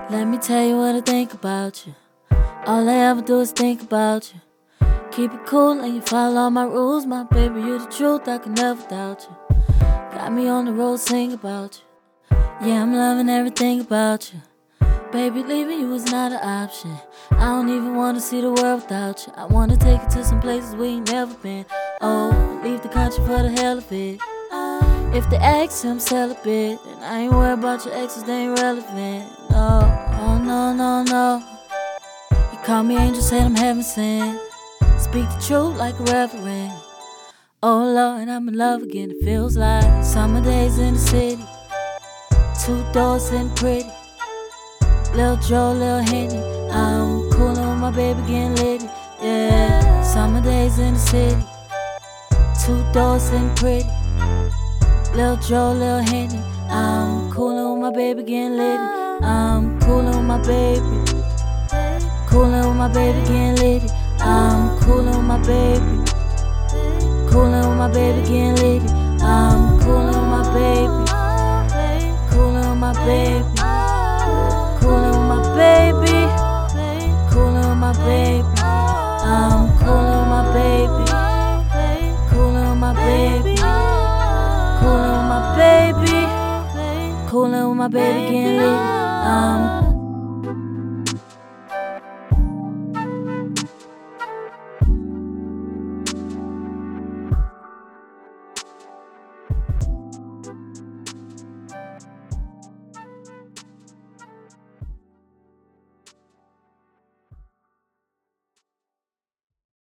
Let me tell you what I think about you. All I ever do is think about you. Keep it cool and you follow all my rules. My baby, you the truth, I can never doubt you. Got me on the road, sing about you. Yeah, I'm loving everything about you. Baby, leaving you was not an option. I don't even wanna see the world without you. I wanna take you to some places we ain't never been. Oh, leave the country for the hell of it. If they ask you, I'm celibate, and I ain't worried about your exes, they ain't relevant. No, oh no, no, no. You call me angel, said I'm heaven sent. Speak the truth like a reverend. Oh Lord, I'm in love again, it feels like summer days in the city. 2 doors and pretty. Lil' Joe, Lil' Henny. I'm coolin' with my baby, getting litty. Yeah, summer days in the city. 2 doors and pretty. Lil' Joe, Lil' Henny. I'm coolin' with my baby, getting litty. I'm coolin' with my baby. Coolin' with my baby, getting litty. I'm coolin' with my baby. Coolin' with my baby, getting litty. I'm coolin' with my baby. Coolin' with my baby. Coolin' with my baby. Coolin' with my baby. I'm coolin' with my baby. Coolin' with my baby. Coolin' with my baby. Coolin' with my baby, getting lit.